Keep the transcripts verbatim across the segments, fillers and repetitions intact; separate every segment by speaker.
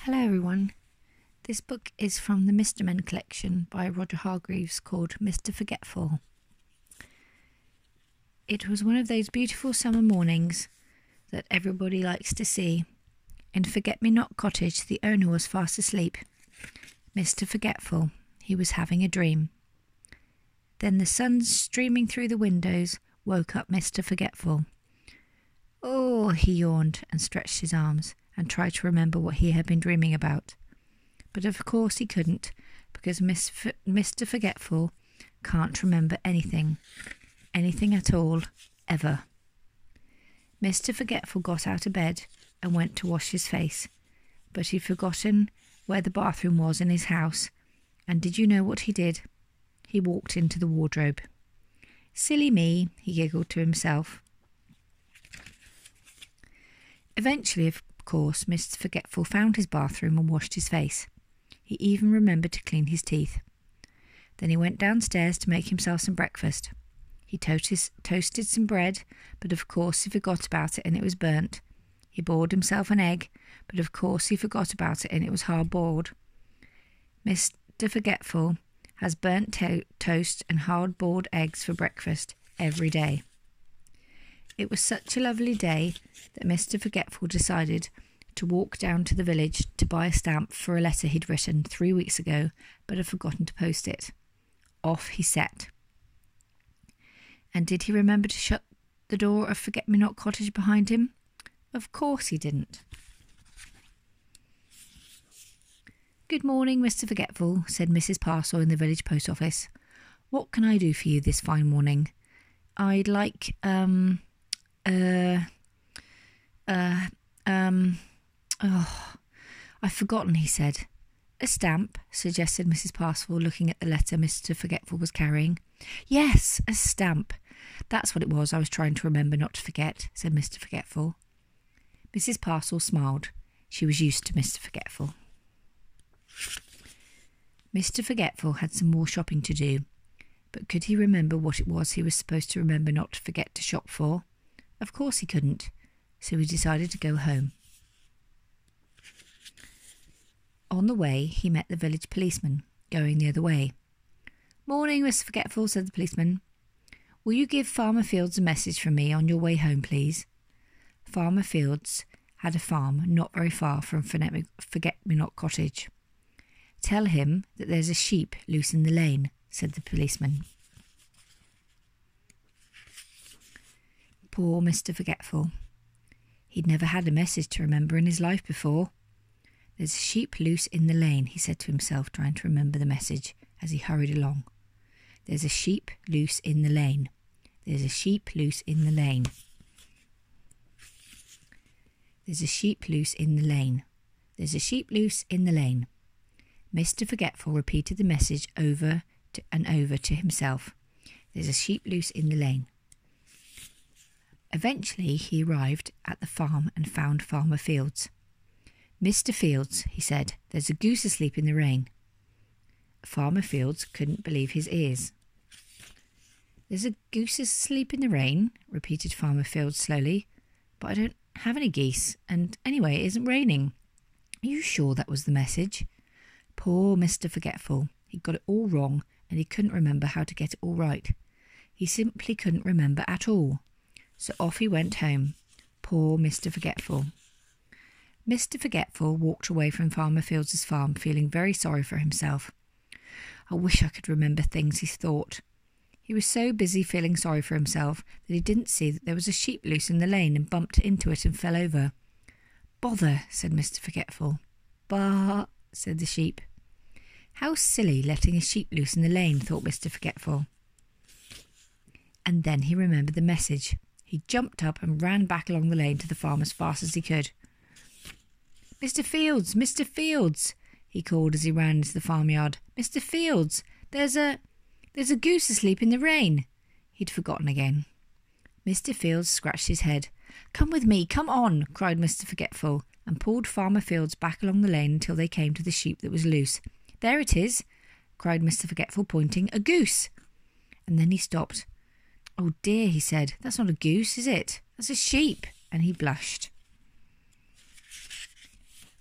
Speaker 1: Hello everyone. This book is from the Mister Men collection by Roger Hargreaves called Mister Forgetful. It was one of those beautiful summer mornings that everybody likes to see. In Forget-Me-Not Cottage the owner was fast asleep. Mister Forgetful, he was having a dream. Then the sun streaming through the windows woke up Mister Forgetful. Oh, he yawned and stretched his arms and tried to remember what he had been dreaming about. But of course he couldn't, because Miss F- Mister Forgetful can't remember anything. Anything at all, ever. Mister Forgetful got out of bed and went to wash his face, but he'd forgotten where the bathroom was in his house, and did you know what he did? He walked into the wardrobe. Silly me, he giggled to himself. Eventually, of course, Mister Forgetful found his bathroom and washed his face. He even remembered to clean his teeth. Then he went downstairs to make himself some breakfast. He toasted, toasted some bread, but of course he forgot about it and it was burnt. He boiled himself an egg, but of course he forgot about it and it was hard-boiled. Mister Forgetful has burnt to- toast and hard-boiled eggs for breakfast every day. It was such a lovely day that Mister Forgetful decided to walk down to the village to buy a stamp for a letter he'd written three weeks ago but had forgotten to post it. Off he set. And did he remember to shut the door of Forget-Me-Not Cottage behind him? Of course he didn't. Good morning, Mister Forgetful, said Missus Parcel in the village post office. What can I do for you this fine morning? I'd like, um... Uh, uh, um, oh, I've forgotten, he said. A stamp, suggested Missus Parcel, looking at the letter Mister Forgetful was carrying. Yes, a stamp. That's what it was I was trying to remember not to forget, said Mister Forgetful. Missus Parcel smiled. She was used to Mister Forgetful. Mister Forgetful had some more shopping to do, but could he remember what it was he was supposed to remember not to forget to shop for? Of course he couldn't, so he decided to go home. On the way, he met the village policeman, going the other way. Morning, Mister Forgetful, said the policeman. Will you give Farmer Fields a message from me on your way home, please? Farmer Fields had a farm not very far from Forget-Me-Not Cottage. Tell him that there's a sheep loose in the lane, said the policeman. Poor Mister Forgetful. He'd never had a message to remember in his life before. There's a sheep loose in the lane, he said to himself, trying to remember the message as he hurried along. There's a sheep loose in the lane. There's a sheep loose in the lane. There's a sheep loose in the lane. There's a sheep loose in the lane. Mister Forgetful repeated the message over to, and over to himself. There's a sheep loose in the lane. Eventually he arrived at the farm and found Farmer Fields. Mister Fields, he said, there's a goose asleep in the rain. Farmer Fields couldn't believe his ears. There's a goose asleep in the rain, repeated Farmer Fields slowly. But I don't have any geese, and anyway, it isn't raining. Are you sure that was the message? Poor Mister Forgetful. He got it all wrong, and he couldn't remember how to get it all right. He simply couldn't remember at all. So off he went home. Poor Mister Forgetful. Mister Forgetful walked away from Farmer Fields' farm, feeling very sorry for himself. I wish I could remember things, he thought. He was so busy feeling sorry for himself that he didn't see that there was a sheep loose in the lane and bumped into it and fell over. Bother, said Mister Forgetful. Bah, said the sheep. How silly, letting a sheep loose in the lane, thought Mister Forgetful. And then he remembered the message. He jumped up and ran back along the lane to the farm as fast as he could. Mister Fields, Mister Fields, he called as he ran into the farmyard. Mister Fields, there's a, there's a goose asleep in the rain. He'd forgotten again. Mister Fields scratched his head. Come with me, come on, cried Mister Forgetful, and pulled Farmer Fields back along the lane until they came to the sheep that was loose. There it is, cried Mister Forgetful, pointing. A goose. And then he stopped. Oh dear, he said, that's not a goose, is it? That's a sheep. And he blushed.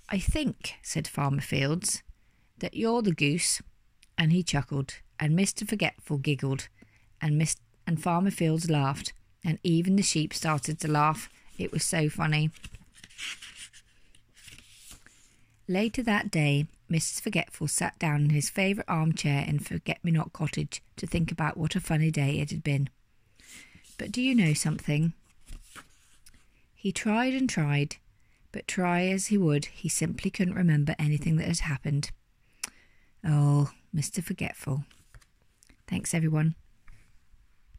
Speaker 1: "I think," said Farmer Fields, "that you're the goose." And he chuckled, and Mister Forgetful giggled, and Miss and Farmer Fields laughed, and even the sheep started to laugh. It was so funny. Later that day, Mister Forgetful sat down in his favourite armchair in Forget-me-not Cottage to think about what a funny day it had been. But do you know something? He tried and tried, but try as he would, he simply couldn't remember anything that had happened. Oh, Mister Forgetful. Thanks, everyone.